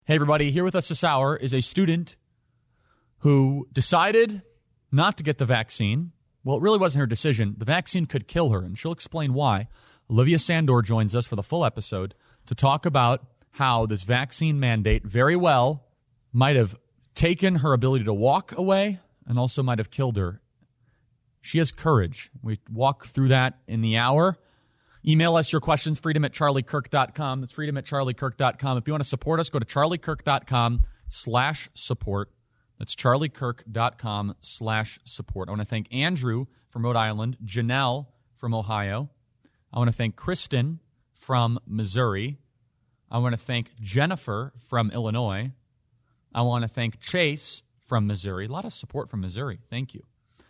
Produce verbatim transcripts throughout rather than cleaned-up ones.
Hey, everybody. Here with us this hour is a student who decided not to get the vaccine. Well, it really wasn't her decision. The vaccine could kill her, and she'll explain why. Olivia Sandor joins us for the full episode to talk about how this vaccine mandate very well might have taken her ability to walk away and also might have killed her. She has courage. We walk through that in the hour. Email us your questions, freedom at charlie kirk dot com. That's freedom at charlie kirk dot com. If you want to support us, go to charlie kirk dot com slash support. That's charlie kirk dot com slash support. I want to thank Andrew from Rhode Island, Janelle from Ohio. I want to thank Kristen from Missouri. I want to thank Jennifer from Illinois. I want to thank Chase from Missouri. A lot of support from Missouri. Thank you.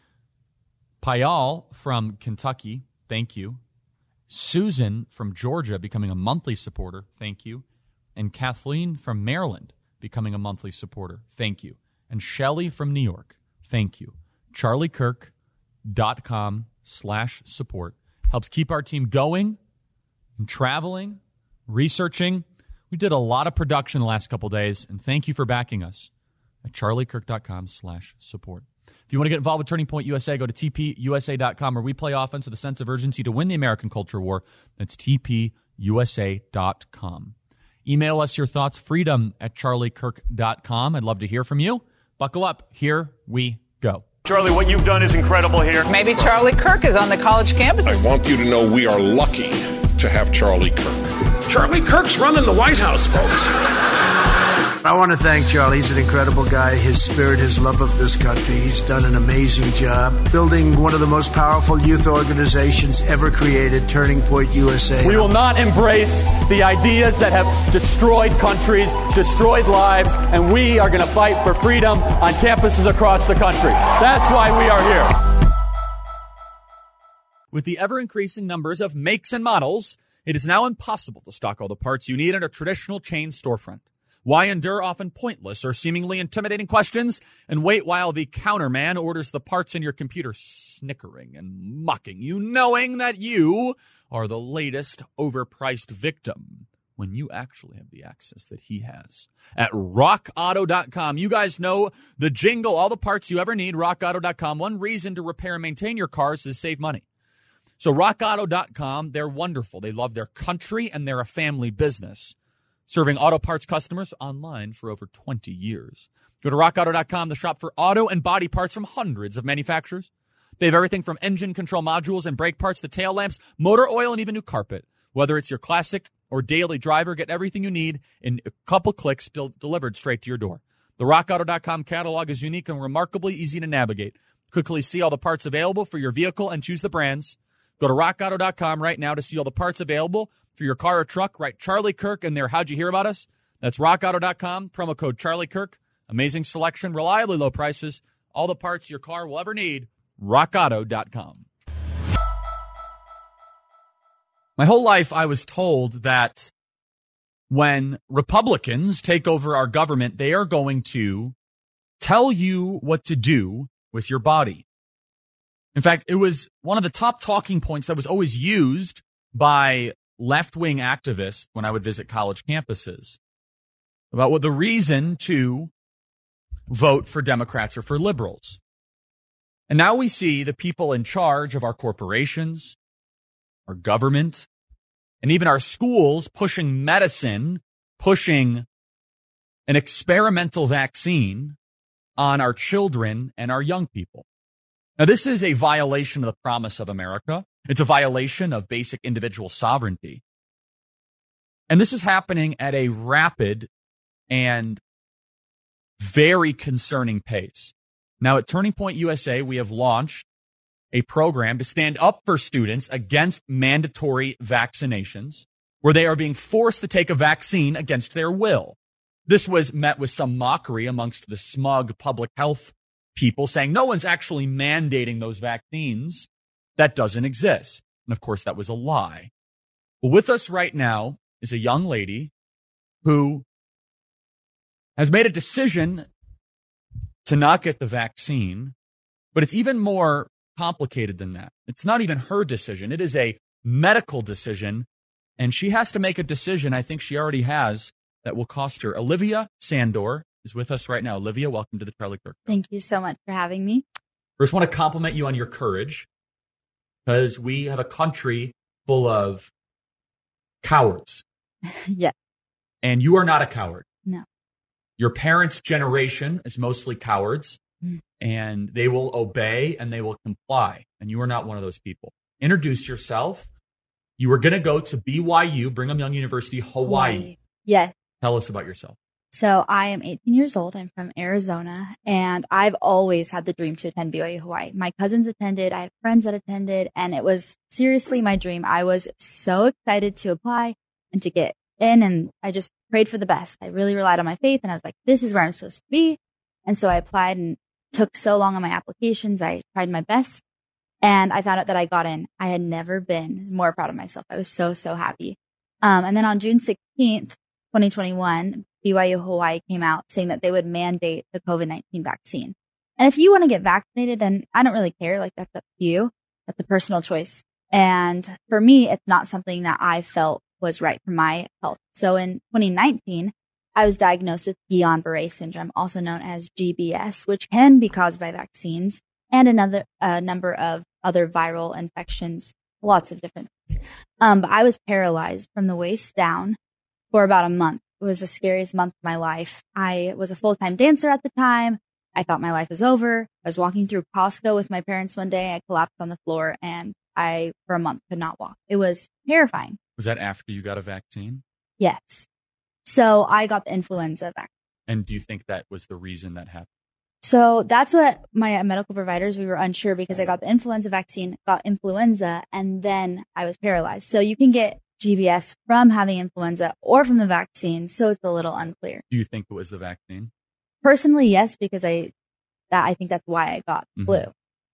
Payal from Kentucky. Thank you. Susan from Georgia becoming a monthly supporter. Thank you. And Kathleen from Maryland becoming a monthly supporter. Thank you. And Shelly from New York. Thank you. charlie kirk dot com slash support. Helps keep our team going and traveling, researching. We did a lot of production the last couple days, and thank you for backing us at charlie kirk dot com slash support. If you want to get involved with Turning Point U S A, go to T P U S A dot com, where we play offense with a sense of urgency to win the American culture war. That's T P U S A dot com. Email us your thoughts, freedom at charlie kirk dot com. I'd love to hear from you. Buckle up. Here we go. Charlie, what you've done is incredible here. Maybe Charlie Kirk is on the college campus. I want you to know we are lucky to have Charlie Kirk. Charlie Kirk's running the White House, folks. I want to thank Charlie. He's an incredible guy. His spirit, his love of this country. He's done an amazing job building one of the most powerful youth organizations ever created, Turning Point U S A. We will not embrace the ideas that have destroyed countries, destroyed lives, and we are going to fight for freedom on campuses across the country. That's why we are here. With the ever-increasing numbers of makes and models, it is now impossible to stock all the parts you need at a traditional chain storefront. Why endure often pointless or seemingly intimidating questions and wait while the counterman orders the parts in your computer, snickering and mocking you, knowing that you are the latest overpriced victim when you actually have the access that he has at rock auto dot com. You guys know the jingle, all the parts you ever need, rock auto dot com. One reason to repair and maintain your cars is to save money. So rock auto dot com, they're wonderful. They love their country and they're a family business, serving auto parts customers online for over twenty years. Go to rock auto dot com to shop for auto and body parts from hundreds of manufacturers. They have everything from engine control modules and brake parts to tail lamps, motor oil, and even new carpet. Whether it's your classic or daily driver, get everything you need in a couple clicks del- delivered straight to your door. The rock auto dot com catalog is unique and remarkably easy to navigate. Quickly see all the parts available for your vehicle and choose the brands. Go to rock auto dot com right now to see all the parts available for your car or truck. Write Charlie Kirk in there. How'd you hear about us? That's rock auto dot com. Promo code Charlie Kirk. Amazing selection, reliably low prices, all the parts your car will ever need. rock auto dot com. My whole life I was told that when Republicans take over our government, they are going to tell you what to do with your body. In fact, it was one of the top talking points that was always used by left-wing activists when I would visit college campuses about what the reason to vote for Democrats or for liberals. And now we see the people in charge of our corporations, our government, and even our schools pushing medicine, pushing an experimental vaccine on our children and our young people. Now, this is a violation of the promise of America. It's a violation of basic individual sovereignty. And this is happening at a rapid and very concerning pace. Now, at Turning Point U S A, we have launched a program to stand up for students against mandatory vaccinations, where they are being forced to take a vaccine against their will. This was met with some mockery amongst the smug public health people, saying no one's actually mandating those vaccines. That doesn't exist. And of course, that was a lie. But with us right now is a young lady who has made a decision to not get the vaccine, but it's even more complicated than that. It's not even her decision. It is a medical decision, and she has to make a decision, I think she already has, that will cost her. Olivia Sandor is with us right now. Olivia, welcome to the Charlie Kirk Show. Thank you so much for having me. First, want to compliment you on your courage, because we have a country full of cowards. Yes. And you are not a coward. No. Your parents' generation is mostly cowards, mm. and they will obey and they will comply. And you are not one of those people. Introduce yourself. You were going to go to B Y U, Brigham Young University, Hawaii. Hawaii. Yes. Tell us about yourself. So I am eighteen years old. I'm from Arizona, and I've always had the dream to attend B Y U Hawaii. My cousins attended. I have friends that attended, and it was seriously my dream. I was so excited to apply and to get in, and I just prayed for the best. I really relied on my faith, and I was like, this is where I'm supposed to be. And so I applied, and took so long on my applications. I tried my best, and I found out that I got in. I had never been more proud of myself. I was so, so happy. Um, and then on June sixteenth, twenty twenty-one, B Y U Hawaii came out saying that they would mandate the COVID nineteen vaccine. And if you want to get vaccinated, then I don't really care. Like, that's up to you. That's a personal choice. And for me, it's not something that I felt was right for my health. So in twenty nineteen, I was diagnosed with Guillain-Barré syndrome, also known as G B S, which can be caused by vaccines and another uh, number of other viral infections, lots of different things. Um, but I was paralyzed from the waist down for about a month. It was the scariest month of my life. I was a full-time dancer at the time. I thought my life was over. I was walking through Costco with my parents one day. I collapsed on the floor, and I, for a month, could not walk. It was terrifying. Was that after you got a vaccine? Yes. So I got the influenza vaccine. And do you think that was the reason that happened? So that's what my medical providers, we were unsure, because I got the influenza vaccine, got influenza, and then I was paralyzed. So you can get G B S from having influenza or from the vaccine. So it's a little unclear. Do you think it was the vaccine? Personally, yes, because I, that I think that's why I got the Mm-hmm. flu.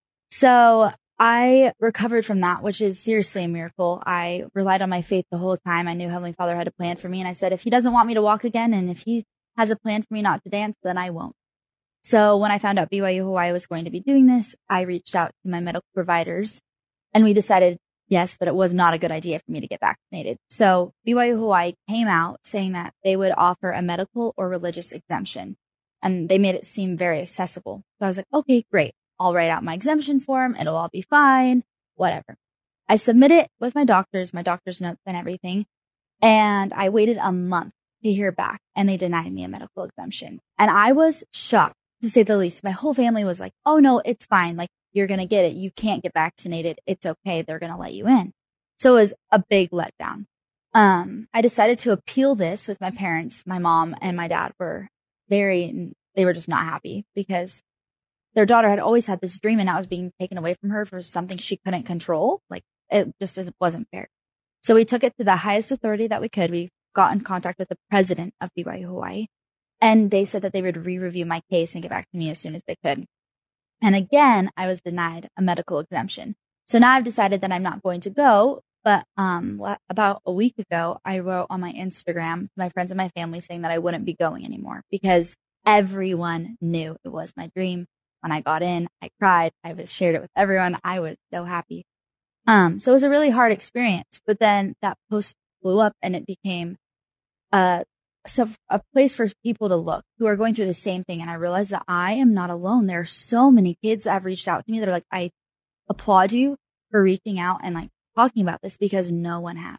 So I recovered from that, which is seriously a miracle. I relied on my faith the whole time. I knew Heavenly Father had a plan for me. And I said, if he doesn't want me to walk again, and if he has a plan for me not to dance, then I won't. So when I found out B Y U Hawaii was going to be doing this, I reached out to my medical providers, and we decided, yes, that it was not a good idea for me to get vaccinated. So B Y U Hawaii came out saying that they would offer a medical or religious exemption, and they made it seem very accessible. So I was like, okay, great. I'll write out my exemption form. It'll all be fine, whatever. I submit it with my doctors, my doctor's notes and everything. And I waited a month to hear back, and they denied me a medical exemption. And I was shocked, to say the least. My whole family was like, oh no, it's fine. Like, you're going to get it. You can't get vaccinated. It's okay. They're going to let you in. So it was a big letdown. Um, I decided to appeal this with my parents. My mom and my dad were very, they were just not happy, because their daughter had always had this dream, and now it was being taken away from her for something she couldn't control. Like, it just it wasn't fair. So we took it to the highest authority that we could. We got in contact with the president of B Y U Hawaii, and they said that they would re-review my case and get back to me as soon as they could. And again, I was denied a medical exemption. So now I've decided that I'm not going to go. But um, about a week ago, I wrote on my Instagram to my friends and my family saying that I wouldn't be going anymore, because everyone knew it was my dream. When I got in, I cried. I was shared it with everyone. I was so happy. Um, so it was a really hard experience. But then that post blew up, and it became a, a place for people to look who are going through the same thing. And I realized that I am not alone. There are so many kids that have reached out to me that are like, I applaud you for reaching out and like talking about this, because no one has.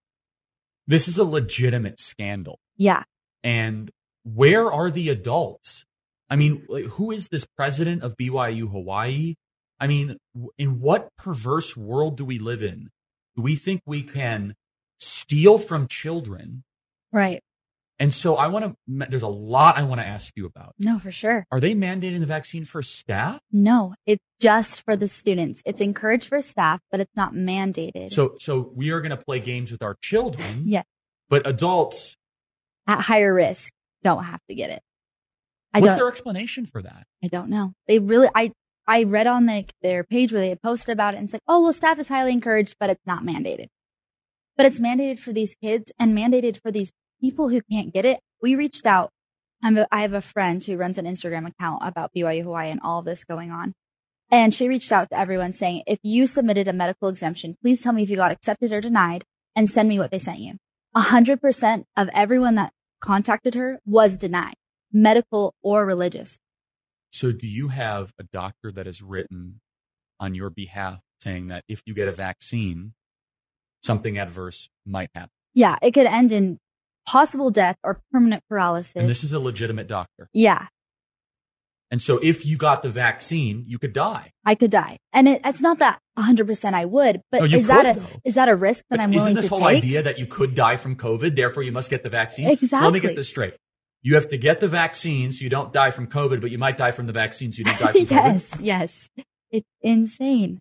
This is a legitimate scandal. Yeah. And where are the adults? I mean, like, who is this president of B Y U Hawaii? I mean, in what perverse world do we live in? Do we think we can steal from children? Right. And so I want to, there's a lot I want to ask you about. No, for sure. Are they mandating the vaccine for staff? No, it's just for the students. It's encouraged for staff, but it's not mandated. So, so we are going to play games with our children. Yeah. But adults at higher risk don't have to get it. I What's don't, their explanation for that? I don't know. They really, I, I read on the, their page where they had posted about it, and it's like, oh, well, staff is highly encouraged, but it's not mandated. But it's mandated for these kids and mandated for these people who can't get it. We reached out. I'm a, I have a friend who runs an Instagram account about B Y U Hawaii and all of this going on. And she reached out to everyone saying, if you submitted a medical exemption, please tell me if you got accepted or denied, and send me what they sent you. A hundred percent of everyone that contacted her was denied, medical or religious. So do you have a doctor that has written on your behalf saying that if you get a vaccine, something adverse might happen? Yeah, it could end in possible death or permanent paralysis. And this is a legitimate doctor. Yeah. And so if you got the vaccine, you could die. I could die. And it, it's not that one hundred percent I would, but No, you is that could, a though. is that a risk that But I'm willing to isn't take? this whole idea that you could die from COVID, therefore you must get the vaccine? Exactly. So let me get this straight. You have to get the vaccine so you don't die from COVID, but you might die from the vaccine so you don't die from COVID? Yes, yes. It's insane.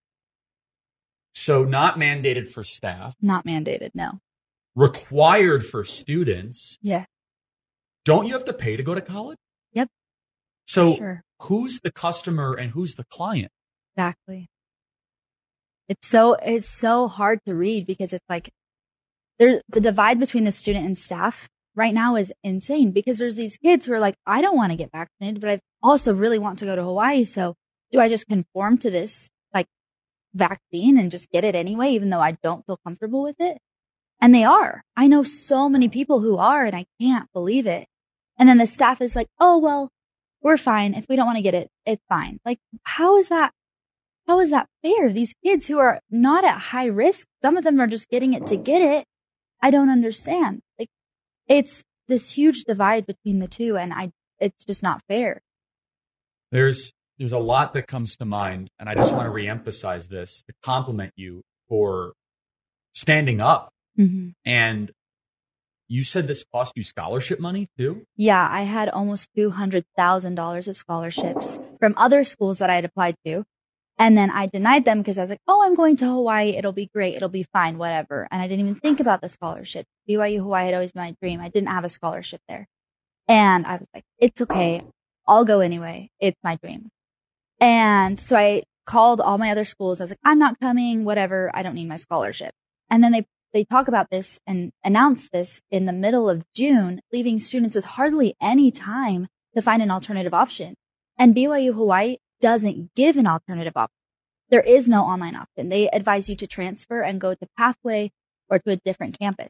So not mandated for staff, Not mandated, no. required for students. Yeah. Don't you have to pay to go to college? Yep. So Sure. who's the customer and who's the client? Exactly. It's so it's so hard to read because it's like there the divide between the student and staff right now is insane because there's these kids who are like, I don't want to get vaccinated, but I also really want to go to Hawaii. So do I just conform to this like vaccine and just get it anyway, even though I don't feel comfortable with it? And they are. I know so many people who are, and I can't believe it. And then the staff is like, oh, well, we're fine. If we don't want to get it, it's fine. Like, how is that? How is that fair? These kids who are not at high risk, some of them are just getting it to get it. I don't understand. Like, it's this huge divide between the two, and I, it's just not fair. There's there's a lot that comes to mind, and I just want to reemphasize this to compliment you for standing up. Mm-hmm. And you said this cost you scholarship money too? Yeah, I had almost two hundred thousand dollars of scholarships from other schools that I had applied to. And then I denied them because I was like, oh, I'm going to Hawaii. It'll be great. It'll be fine, whatever. And I didn't even think about the scholarship. B Y U Hawaii had always been my dream. I didn't have a scholarship there. And I was like, it's okay. I'll go anyway. It's my dream. And so I called all my other schools. I was like, I'm not coming, whatever. I don't need my scholarship. And then they They talk about this and announce this in the middle of June, leaving students with hardly any time to find an alternative option. And B Y U Hawaii doesn't give an alternative option. There is no online option. They advise you to transfer and go to Pathway or to a different campus.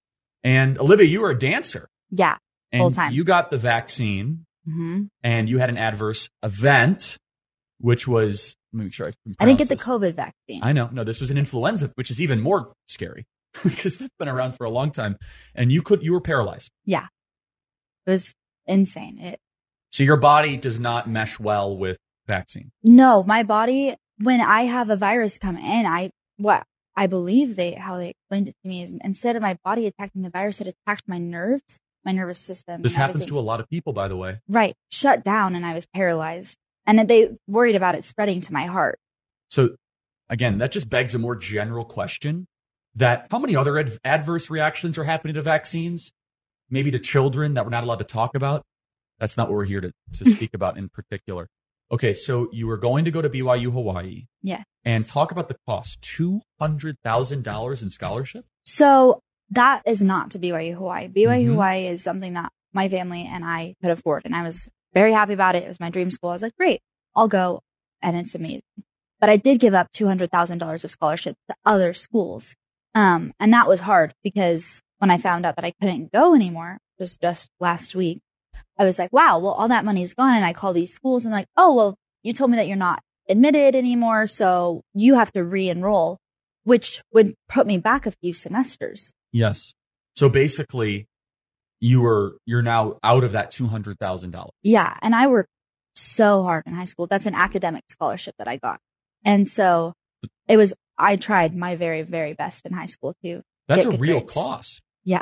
And Olivia, you were a dancer. Yeah, and full time. You got the vaccine, Mm-hmm. and you had an adverse event, which was, let me make sure I can I didn't get pronounce the this. COVID vaccine. I know. No, this was an influenza, which is even more scary because that's been around for a long time. And you could, you were paralyzed. Yeah. It was insane. It, So your body does not mesh well with vaccine. no, my body, when I have a virus come in, I, what I believe they, how they explained it to me is instead of my body attacking the virus, it attacked my nerves, my nervous system. This and happens everything. to a lot of people, by the way. Right. Shut down and I was paralyzed. And they worried about it spreading to my heart. So again, that just begs a more general question that how many other ad- adverse reactions are happening to vaccines? Maybe to children that we're not allowed to talk about. That's not what we're here to, to speak about in particular. Okay, so you were going to go to B Y U Hawaii. Yeah. And talk about the cost, two hundred thousand dollars in scholarship? So that is not to B Y U Hawaii. B Y U Mhm. Hawaii is something that my family and I could afford. And I was very happy about it. It was my dream school. I was like, great, I'll go. And it's amazing. But I did give up two hundred thousand dollars of scholarship to other schools. Um, and that was hard because when I found out that I couldn't go anymore, just, just last week, I was like, wow, well, all that money is gone. And I call these schools and like, oh, well, you told me that you're not admitted anymore. So you have to re-enroll, which would put me back a few semesters. Yes. So basically, you were you're now out of that two hundred thousand dollars. Yeah. And I worked so hard in high school. That's an academic scholarship that I got. And so it was, I tried my very, very best in high school too. That's get a good real grades. cost. Yeah.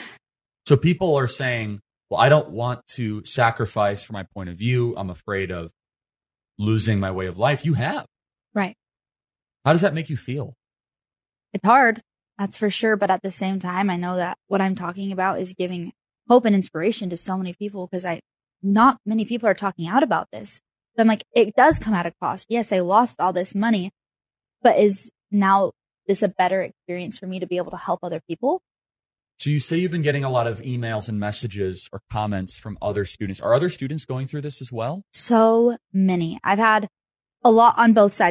So people are saying, well, I don't want to sacrifice for my point of view. I'm afraid of losing my way of life. You have. Right. How does that make you feel? It's hard. That's for sure. But at the same time, I know that what I'm talking about is giving hope and inspiration to so many people because I, not many people are talking out about this. So I'm like, it does come at a cost. Yes, I lost all this money, but is now this a better experience for me to be able to help other people? So you say you've been getting a lot of emails and messages or comments from other students. Are other students going through this as well? So many. I've had a lot on both sides. I've had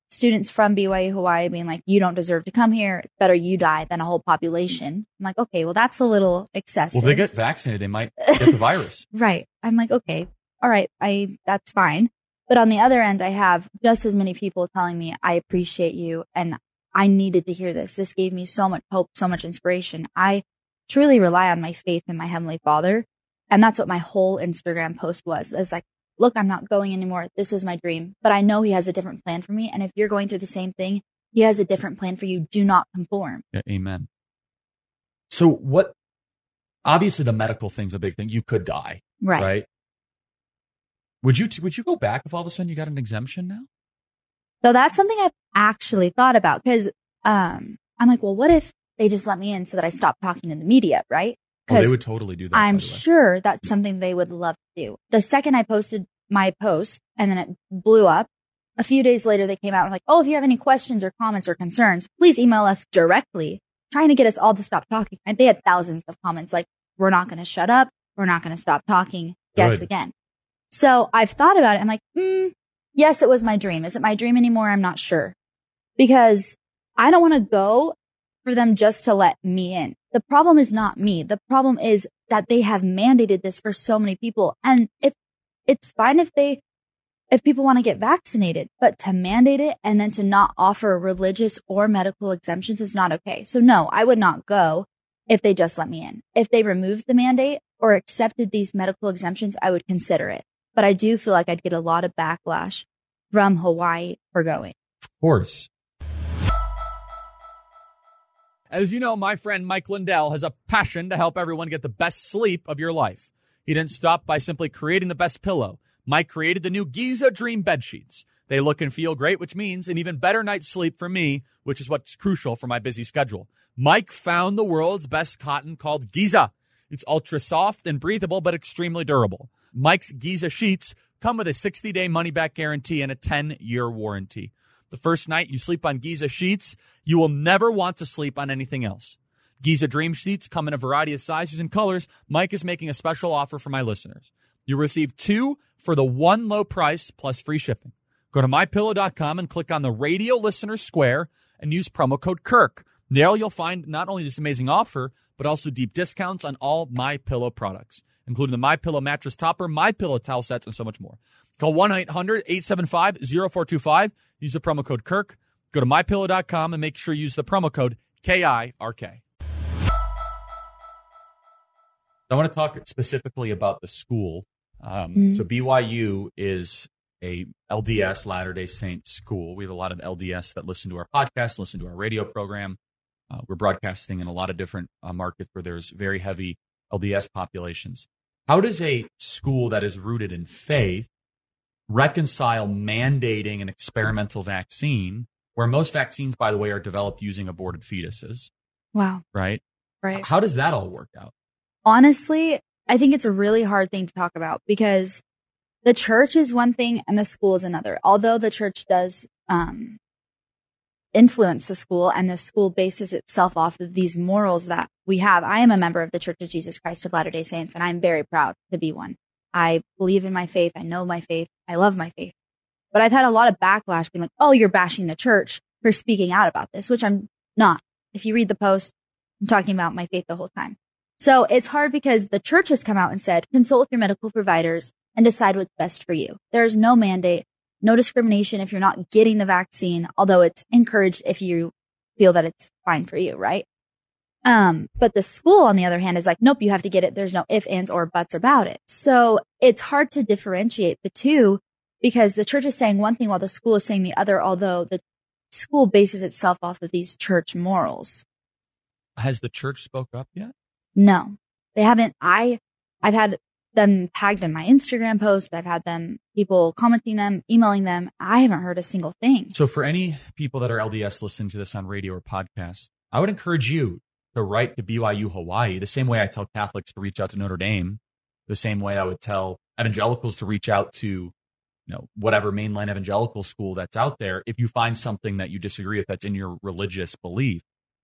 students from B Y U Hawaii being like, you don't deserve to come here. It's better you die than a whole population. I'm like, okay, well, that's a little excessive. Well, if they get vaccinated, they might get the virus. Right. I'm like, okay, all right, I that's fine. But on the other end, I have just as many people telling me, I appreciate you, and I needed to hear this. This gave me so much hope, so much inspiration. I truly rely on my faith in my Heavenly Father. And that's what my whole Instagram post was. It's like, look, I'm not going anymore. This was my dream, but I know He has a different plan for me. And if you're going through the same thing, He has a different plan for you. Do not conform. Yeah, amen. So what, obviously the medical thing's a big thing. You could die, Right. right? Would you, would you go back if all of a sudden you got an exemption now? So that's something I've actually thought about, because um, I'm like, well, what if they just let me in so that I stop talking to the media, right? Oh, they would totally do that. I'm by the way. sure that's something they would love to do. The second I posted my post and then it blew up, a few days later they came out and like, oh, if you have any questions or comments or concerns, please email us directly, trying to get us all to stop talking. And they had thousands of comments like, we're not going to shut up. We're not going to stop talking. Guess Good. again. So I've thought about it. I'm like, mm, yes, it was my dream. Is it my dream anymore? I'm not sure, because I don't want to go for them just to let me in. The problem is not me. The problem is that they have mandated this for so many people. And it, it's fine if they, if people want to get vaccinated, but to mandate it and then to not offer religious or medical exemptions is not okay. So no, I would not go if they just let me in. If they removed the mandate or accepted these medical exemptions, I would consider it. But I do feel like I'd get a lot of backlash from Hawaii for going. Of course. As you know, my friend Mike Lindell has a passion to help everyone get the best sleep of your life. He didn't stop by simply creating the best pillow. Mike created the new Giza Dream Bed Sheets. They look and feel great, which means an even better night's sleep for me, which is what's crucial for my busy schedule. Mike found the world's best cotton called Giza. It's ultra soft and breathable, but extremely durable. Mike's Giza sheets come with a sixty-day money-back guarantee and a ten-year warranty. The first night you sleep on Giza sheets, you will never want to sleep on anything else. Giza Dream Sheets come in a variety of sizes and colors. Mike is making a special offer for my listeners. You'll receive two for the one low price plus free shipping. Go to my pillow dot com and click on the radio listener square and use promo code Kirk. There you'll find not only this amazing offer, but also deep discounts on all MyPillow products, including the MyPillow mattress topper, MyPillow towel sets, and so much more. Call one eight hundred eight seven five zero four two five. Use the promo code Kirk. Go to my pillow dot com and make sure you use the promo code K I R K. I want to talk specifically about the school. Um, mm-hmm. So B Y U is a L D S, Latter-day Saints school. We have a lot of L D S that listen to our podcast, listen to our radio program. Uh, we're broadcasting in a lot of different uh, markets where there's very heavy L D S populations. How does a school that is rooted in faith reconcile mandating an experimental vaccine, where most vaccines, by the way, are developed using aborted fetuses? Wow. Right? Right. How does that all work out? Honestly, I think it's a really hard thing to talk about, because the church is one thing and the school is another. Although the church does um, influence the school, and the school bases itself off of these morals that we have. I am a member of the Church of Jesus Christ of Latter-day Saints, and I'm very proud to be one. I believe in my faith. I know my faith. I love my faith. But I've had a lot of backlash being like, oh, you're bashing the church for speaking out about this, which I'm not. If you read the post, I'm talking about my faith the whole time. So it's hard because the church has come out and said, consult with your medical providers and decide what's best for you. There's no mandate, no discrimination if you're not getting the vaccine, although it's encouraged if you feel that it's fine for you, right? Um, but the school, on the other hand, is like, nope, you have to get it. There's no ifs, ands, or buts about it. So it's hard to differentiate the two, because the church is saying one thing while the school is saying the other, although the school bases itself off of these church morals. Has the church spoke up yet? No, they haven't. I, I've had them tagged in my Instagram post. I've had them, people commenting them, emailing them. I haven't heard a single thing. So for any people that are L D S listening to this on radio or podcast, I would encourage you to write to B Y U Hawaii the same way I tell Catholics to reach out to Notre Dame, the same way I would tell evangelicals to reach out to, you know, whatever mainline evangelical school that's out there if you find something that you disagree with that's in your religious belief.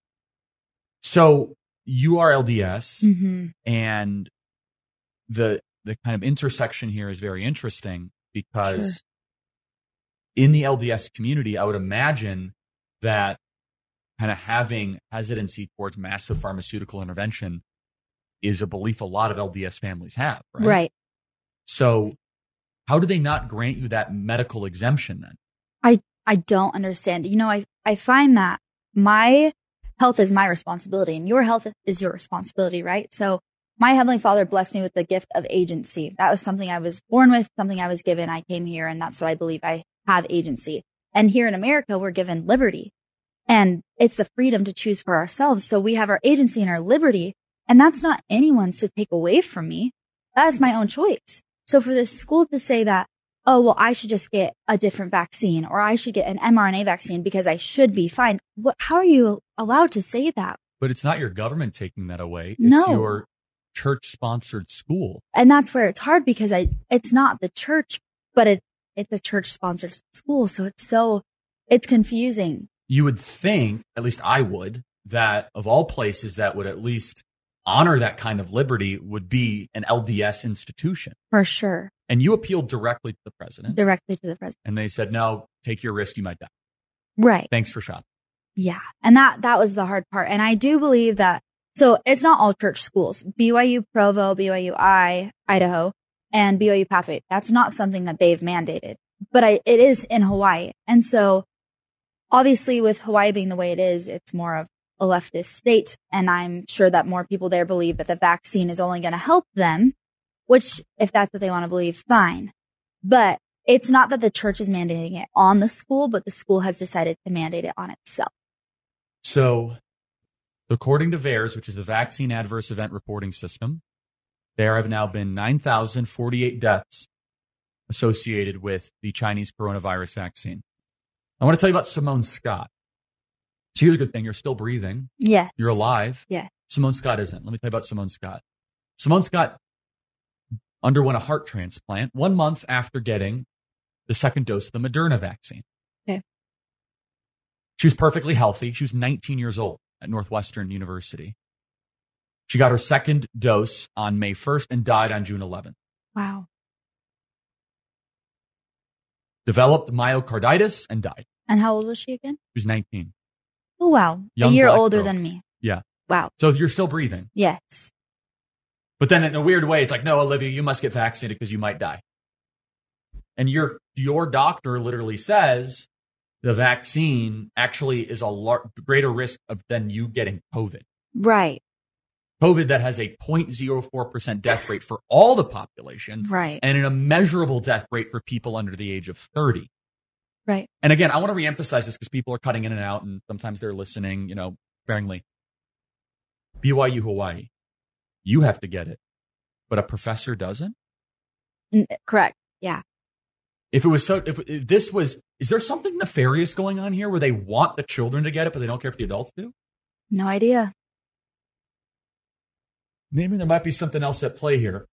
So you are L D S, mm-hmm. and the the kind of intersection here is very interesting, because sure. in the L D S community, I would imagine that kind of having hesitancy towards massive pharmaceutical intervention is a belief a lot of L D S families have, right? Right. So how do they not grant you that medical exemption then? I, I don't understand. You know, I, I find that my health is my responsibility and your health is your responsibility, right? So my Heavenly Father blessed me with the gift of agency. That was something I was born with, something I was given. I came here, and that's what I believe. I have agency. And here in America, we're given liberty. And it's the freedom to choose for ourselves. So we have our agency and our liberty. And that's not anyone's to take away from me. That is my own choice. So for this school to say that, oh, well, I should just get a different vaccine, or I should get an M R N A vaccine because I should be fine. What, how are you allowed to say that? But it's not your government taking that away. It's No. your church-sponsored school. And that's where it's hard because I, it's not the church, but it, it's a church-sponsored school. So it's so, it's confusing. You would think, at least I would, that of all places that would at least honor that kind of liberty would be an L D S institution. For sure. And you appealed directly to the president. Directly to the president. And they said, no, take your risk, you might die. Right. Thanks for shopping. Yeah. And that, that was the hard part. And I do believe that, so it's not all church schools. B Y U Provo, B Y U I, Idaho, and B Y U Pathway. That's not something that they've mandated, but I, it is in Hawaii. And so obviously with Hawaii being the way it is, it's more of a leftist state. And I'm sure that more people there believe that the vaccine is only going to help them, which if that's what they want to believe, fine. But it's not that the church is mandating it on the school, but the school has decided to mandate it on itself. So according to V A E R S, which is the Vaccine Adverse Event Reporting System, there have now been nine thousand forty-eight deaths associated with the Chinese coronavirus vaccine. I want to tell you about Simone Scott. So here's a good thing. You're still breathing. Yes. You're alive. Yeah. Simone Scott isn't. Let me tell you about Simone Scott. Simone Scott underwent a heart transplant one month after getting the second dose of the Moderna vaccine. Okay. She was perfectly healthy. She was nineteen years old at Northwestern University. She got her second dose on May first and died on June eleventh. Wow. Developed myocarditis and died. And how old was she again? She was nineteen. Oh, wow. Young a year black older girl. than me. Yeah. Wow. So you're still breathing. Yes. But then in a weird way, it's like, no, Olivia, you must get vaccinated because you might die. And your your doctor literally says the vaccine actually is a lar- greater risk of than you getting COVID. Right. COVID that has a zero point zero four percent death rate for all the population. Right. And an immeasurable death rate for people under the age of thirty. Right. And again, I want to reemphasize this because people are cutting in and out and sometimes they're listening, you know, sparingly. B Y U Hawaii, you have to get it, but a professor doesn't? N- correct. Yeah. If it was so, if, if this was, is there something nefarious going on here where they want the children to get it, but they don't care if the adults do? No idea. Maybe there might be something else at play here.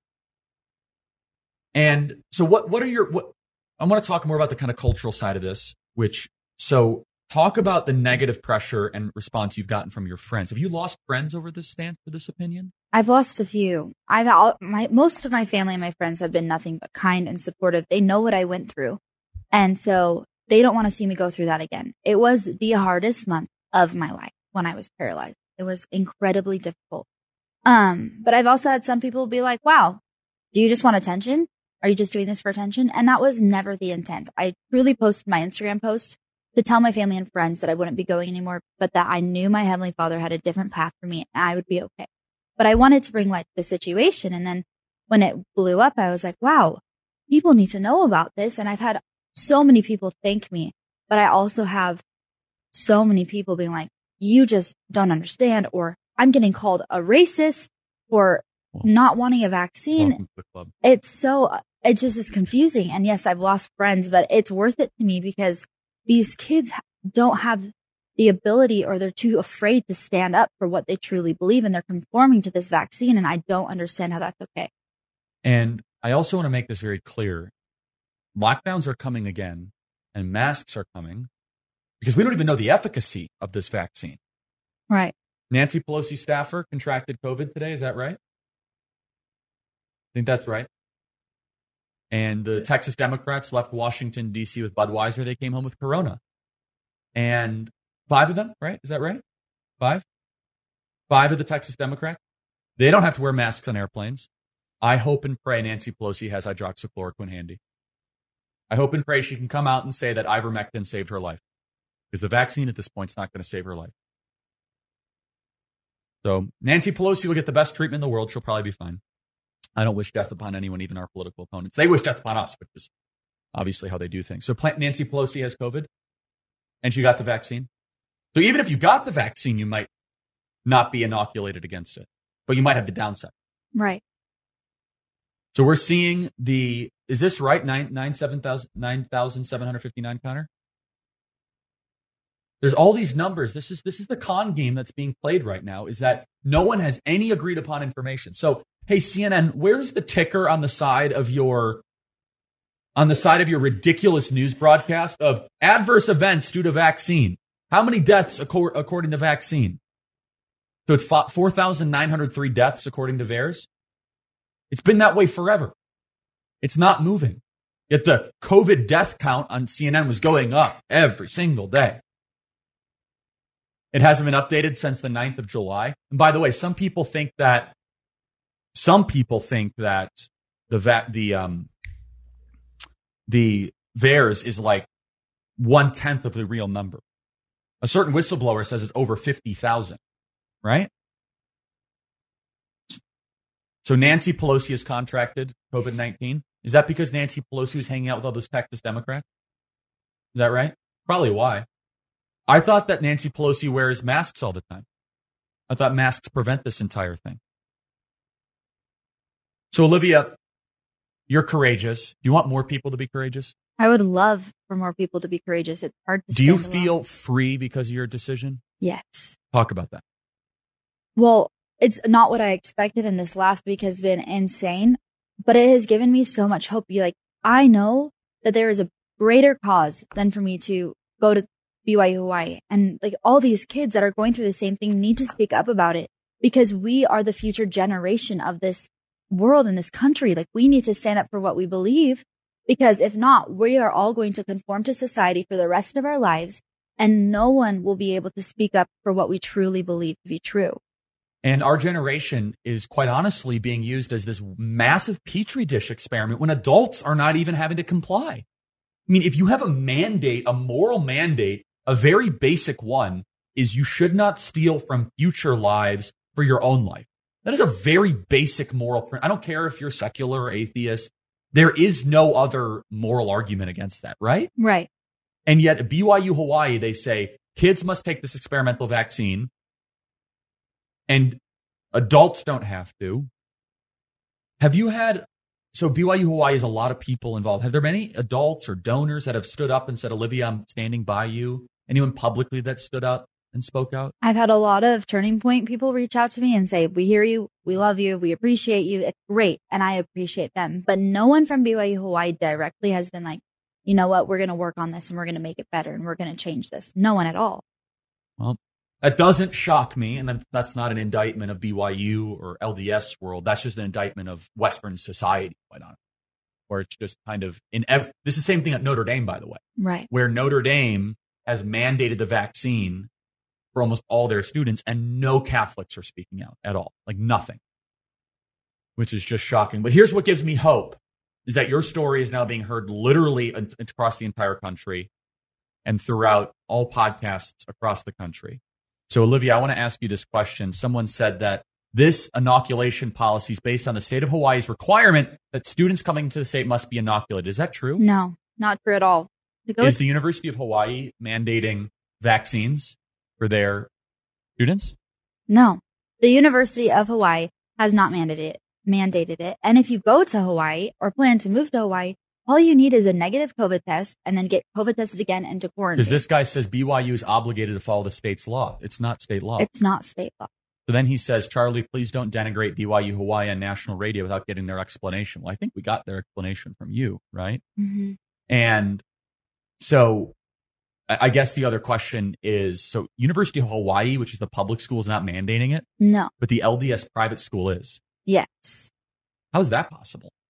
And so what, what are your, what, I want to talk more about the kind of cultural side of this, which, so talk about the negative pressure and response you've gotten from your friends. Have you lost friends over this stance for this opinion? I've lost a few. I've all, my most of my family and my friends have been nothing but kind and supportive. They know what I went through. And so they don't want to see me go through that again. It was the hardest month of my life when I was paralyzed. It was incredibly difficult. Um, but I've also had some people be like, wow, do you just want attention? Are you just doing this for attention? And that was never the intent. I truly posted my Instagram post to tell my family and friends that I wouldn't be going anymore, but that I knew my Heavenly Father had a different path for me and I would be okay. But I wanted to bring light to the situation. And then when it blew up, I was like, wow, people need to know about this. And I've had so many people thank me, but I also have so many people being like, you just don't understand, or I'm getting called a racist for not wanting a vaccine. Welcome to the club. It's so, it just is confusing. And yes, I've lost friends, but it's worth it to me because these kids don't have the ability, or they're too afraid to stand up for what they truly believe, and they're conforming to this vaccine. And I don't understand how that's okay. And I also want to make this very clear. Lockdowns are coming again and masks are coming because we don't even know the efficacy of this vaccine. Right. Nancy Pelosi staffer contracted COVID today. Is that right? I think that's right. And the Texas Democrats left Washington, D C with Budweiser. They came home with Corona. And five of them, right? Is that right? Five? Five of the Texas Democrats. They don't have to wear masks on airplanes. I hope and pray Nancy Pelosi has hydroxychloroquine handy. I hope and pray she can come out and say that ivermectin saved her life. Because the vaccine at this point is not going to save her life. So Nancy Pelosi will get the best treatment in the world. She'll probably be fine. I don't wish death upon anyone, even our political opponents. They wish death upon us, which is obviously how they do things. So Nancy Pelosi has COVID, and she got the vaccine. So even if you got the vaccine, you might not be inoculated against it, but you might have the downside. Right. So we're seeing the, is this right? Nine, nine, seven thousand, nine thousand seven hundred fifty-nine, Connor? There's all these numbers. This is, this is the con game that's being played right now, is that no one has any agreed upon information. So, hey, C N N, where's the ticker on the side of your, on the side of your ridiculous news broadcast of adverse events due to vaccine? How many deaths acor- according to vaccine? So it's four thousand nine hundred three deaths according to V A E R S. It's been that way forever. It's not moving. Yet the COVID death count on C N N was going up every single day. It hasn't been updated since the ninth of July. And by the way, some people think that some people think that the va- the um the V A E R S is like one tenth of the real number. A certain whistleblower says it's over fifty thousand, right? So Nancy Pelosi has contracted COVID nineteen. Is that because Nancy Pelosi was hanging out with all those Texas Democrats? Is that right? Probably why. I thought that Nancy Pelosi wears masks all the time. I thought masks prevent this entire thing. So Olivia, you're courageous. Do you want more people to be courageous? I would love for more people to be courageous. It's hard to Do you stand feel alone. free because of your decision? Yes. Talk about that. Well, it's not what I expected, and this last week has been insane, but it has given me so much hope. Be like, I know that there is a greater cause than for me to go to B Y U Hawaii. And like all these kids that are going through the same thing need to speak up about it, because we are the future generation of this world and this country. Like, we need to stand up for what we believe, because if not, we are all going to conform to society for the rest of our lives, and no one will be able to speak up for what we truly believe to be true. And our generation is quite honestly being used as this massive petri dish experiment when adults are not even having to comply. I mean, if you have a mandate, a moral mandate, a very basic one, is you should not steal from future lives for your own life. That is a very basic moral principle. I don't care if you're secular or atheist. There is no other moral argument against that, right? Right. And yet at B Y U Hawaii, they say kids must take this experimental vaccine and adults don't have to. Have you had, so B Y U Hawaii has a lot of people involved. Have there been any adults or donors that have stood up and said, Olivia, I'm standing by you? Anyone publicly that stood up and spoke out? I've had a lot of Turning Point people reach out to me and say, we hear you, we love you, we appreciate you. It's great. And I appreciate them. But no one from B Y U Hawaii directly has been like, you know what, we're going to work on this and we're going to make it better and we're going to change this. No one at all. Well, that doesn't shock me. And that's not an indictment of B Y U or L D S world. That's just an indictment of Western society, quite honestly, where it's just kind of in. Ev- this is the same thing at Notre Dame, by the way, right? Where Notre Dame has mandated the vaccine for almost all their students, and no Catholics are speaking out at all, like nothing, which is just shocking. But here's what gives me hope, is that your story is now being heard literally across the entire country and throughout all podcasts across the country. So, Olivia, I want to ask you this question. Someone said that this inoculation policy is based on the state of Hawaii's requirement that students coming to the state must be inoculated. Is that true? No, not true at all. Is the University of Hawaii mandating vaccines for their students? No, the University of Hawaii has not mandated it, mandated it. And if you go to Hawaii or plan to move to Hawaii, all you need is a negative COVID test and then get COVID tested again into quarantine. Because this guy says B Y U is obligated to follow the state's law. It's not state law. It's not state law. So then he says, Charlie, please don't denigrate B Y U Hawaii on national radio without getting their explanation. Well, I think we got their explanation from you, right? Mm-hmm. And so I guess the other question is, so University of Hawaii, which is the public school, is not mandating it? No. But the L D S private school is? Yes. How is that possible?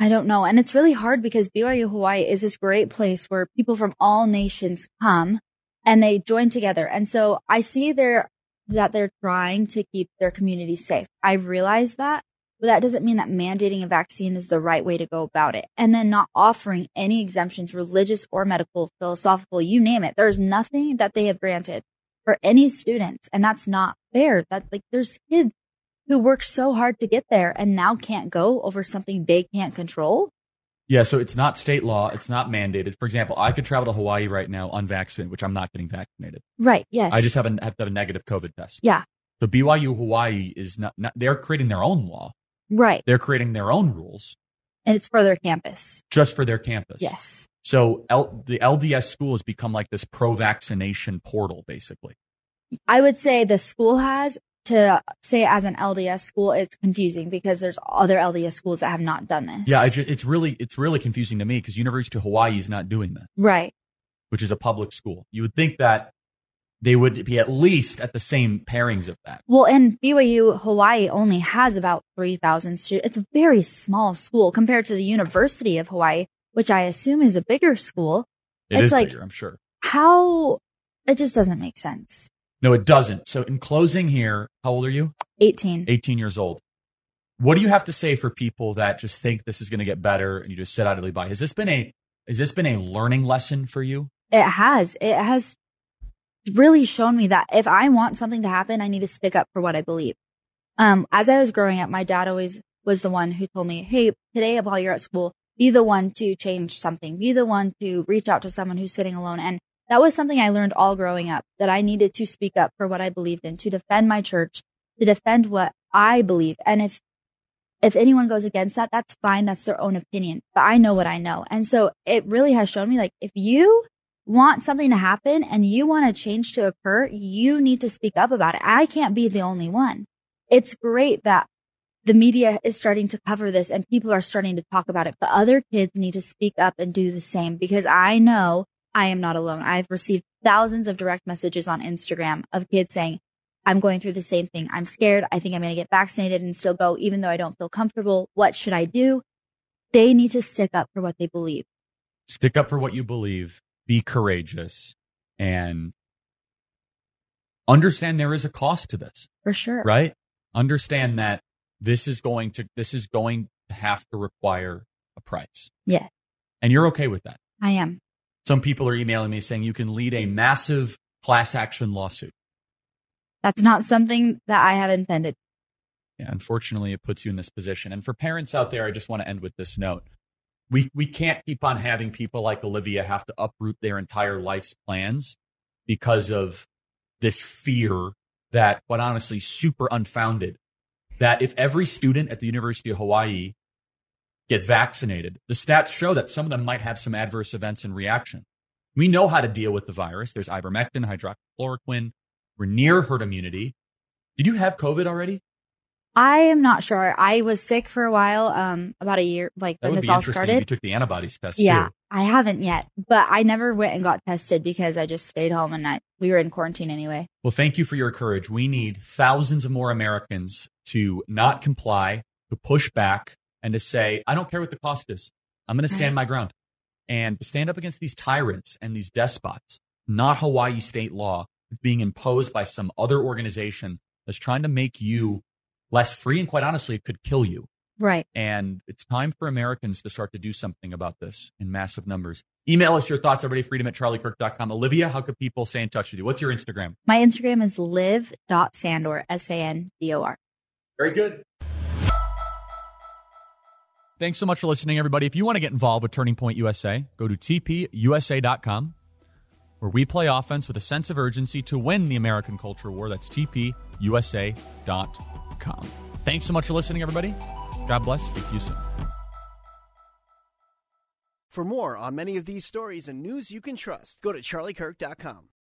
I don't know. And it's really hard because B Y U Hawaii is this great place where people from all nations come and they join together. And so I see there that they're trying to keep their community safe. I realize that, but that doesn't mean that mandating a vaccine is the right way to go about it. And then not offering any exemptions, religious or medical, philosophical, you name it. There's nothing that they have granted for any students. And that's not fair. That like there's kids who worked so hard to get there and now can't go over something they can't control. Yeah, so it's not state law. It's not mandated. For example, I could travel to Hawaii right now unvaccinated, which I'm not getting vaccinated. Right, yes. I just have, a, have to have a negative COVID test. Yeah. So B Y U Hawaii is not, not, they're creating their own law. Right. They're creating their own rules. And it's for their campus. Just for their campus. Yes. So L, the L D S school has become like this pro-vaccination portal, basically. I would say the school has. To say as an L D S school, it's confusing because there's other L D S schools that have not done this. Yeah, it's really it's really confusing to me because University of Hawaii is not doing this. Right. Which is a public school. You would think that they would be at least at the same pairings of that. Well, and B Y U Hawaii only has about three thousand students. It's a very small school compared to the University of Hawaii, which I assume is a bigger school. It it's is like, bigger, I'm sure. How? It just doesn't make sense. No, it doesn't. So in closing here, how old are you? eighteen. eighteen years old. What do you have to say for people that just think this is going to get better and you just sit idly by? Has this been a has this been a learning lesson for you? It has. It has really shown me that if I want something to happen, I need to stick up for what I believe. Um, as I was growing up, my dad always was the one who told me, hey, today while you're at school, be the one to change something. Be the one to reach out to someone who's sitting alone. And that was something I learned all growing up, that I needed to speak up for what I believed in, to defend my church, to defend what I believe. And if, if anyone goes against that, that's fine. That's their own opinion, but I know what I know. And so it really has shown me, like, if you want something to happen and you want a change to occur, you need to speak up about it. I can't be the only one. It's great that the media is starting to cover this and people are starting to talk about it, but other kids need to speak up and do the same, because I know I am not alone. I've received thousands of direct messages on Instagram of kids saying, I'm going through the same thing. I'm scared. I think I'm going to get vaccinated and still go, even though I don't feel comfortable. What should I do? They need to stick up for what they believe. Stick up for what you believe. Be courageous and understand there is a cost to this. For sure. Right? Understand that this is going to, this is going to have to require a price. Yeah. And you're okay with that. I am. Some people are emailing me saying you can lead a massive class action lawsuit. That's not something that I have intended. Yeah, unfortunately, it puts you in this position. And for parents out there, I just want to end with this note. We we can't keep on having people like Olivia have to uproot their entire life's plans because of this fear that, quite honestly, super unfounded, that if every student at the University of Hawaii gets vaccinated, the stats show that some of them might have some adverse events and reaction. We know how to deal with the virus. There's ivermectin, hydroxychloroquine. We're near herd immunity. Did you have COVID already? I am not sure. I was sick for a while, um, about a year, like that when would this be all interesting started. If you took the antibodies test yeah, too. I haven't yet, but I never went and got tested because I just stayed home and I, we were in quarantine anyway. Well, thank you for your courage. We need thousands of more Americans to not comply, to push back, and to say, I don't care what the cost is. I'm going to stand my ground. And to stand up against these tyrants and these despots, not Hawaii state law, being imposed by some other organization that's trying to make you less free, and quite honestly, it could kill you. Right. And it's time for Americans to start to do something about this in massive numbers. Email us your thoughts, everybody, freedom at charlie kirk dot com. Olivia, how could people stay in touch with you? What's your Instagram? My Instagram is liv dot sandor, S A N D O R. Very good. Thanks so much for listening, everybody. If you want to get involved with Turning Point U S A, go to T P U S A dot com, where we play offense with a sense of urgency to win the American culture war. That's T P U S A dot com. Thanks so much for listening, everybody. God bless. Speak to you soon. For more on many of these stories and news you can trust, go to charlie kirk dot com.